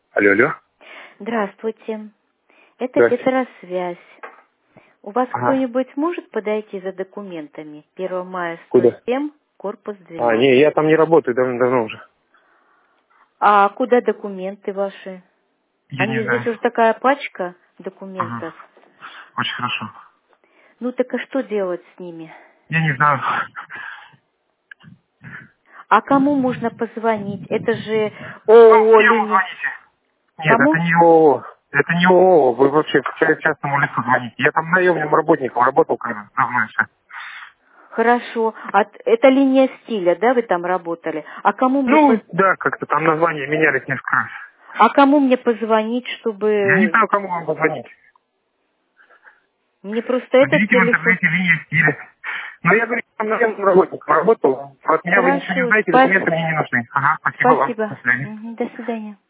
Алло, алло. Здравствуйте. Это Здравствуйте. Петросвязь. У вас Ага. кто-нибудь может подойти за документами? 1 мая Куда? 107, корпус Не, 12. я там не работаю давно уже. А куда документы ваши? Я не Они здесь знаю. уже такая пачка Ага. документов. Очень хорошо. Ну так а что делать с ними? Я не знаю. А кому можно позвонить? Это же Ну, в ООО фирму линия. звоните. Нет, это Кому? не ООО. Это не ООО. Вы вообще к частному лицу звоните. Я там наемным работником работал когда давно еще. Хорошо. Это линия стиля, да, вы там работали? А кому мне, Ну, да, как-то там названия менялись несколько раз. позвонить, Я не чтобы... знаю, кому вам позвонить. Мне просто этот Наберите в телефон... интернете линию стиля. Но я говорю, там наемным работником работал. От меня вы ничего не Хорошо. узнаете, документы мне не нужны. Ага, спасибо вам. Спасибо. До свидания. До свидания.